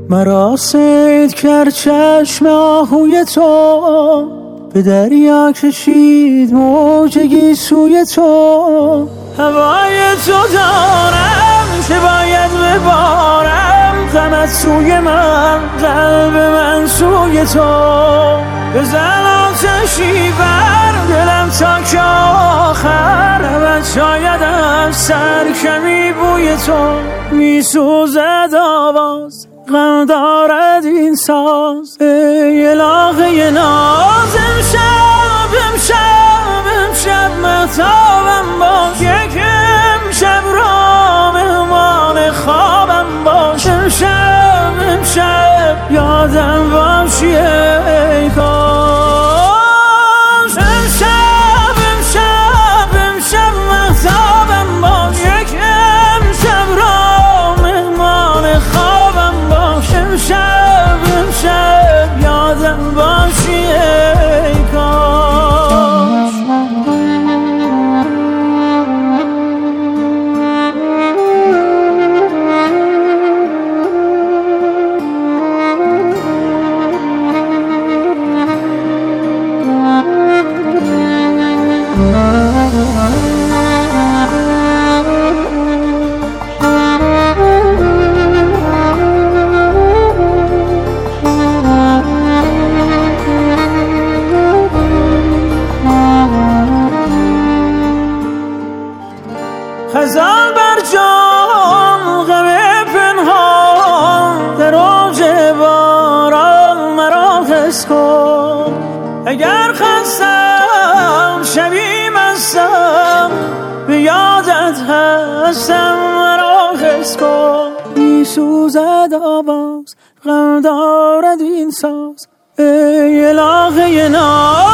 مرا صید کرد چشم آهوی تو، به دریا کشید موج گیسوی تو. هوای تو دارم که باید ببارم، غمت سوی من، قلب من سوی تو. بزن آتشی بر دلم تا که آخر ابد شاید از سر کمی بوی تو. میسوزد آواز، غم دارد این ساز، ای الهه ناز. امشب مهتابم باش، یک امشب را مهمان خوابم باش. امشب یادم باشی ای کاش. امشب مهتابم باش، یک امشب را مهمان خوابم باش. امشب یادم باشی ای کاش. خزان بر جان، غم پنهان، در اوج باران مرا حس کن. اگر خستم شبی مستم، به یادت هستم مرا حس کن. میسوزد آواز، غم دارد این ساز، ای الهه ناز.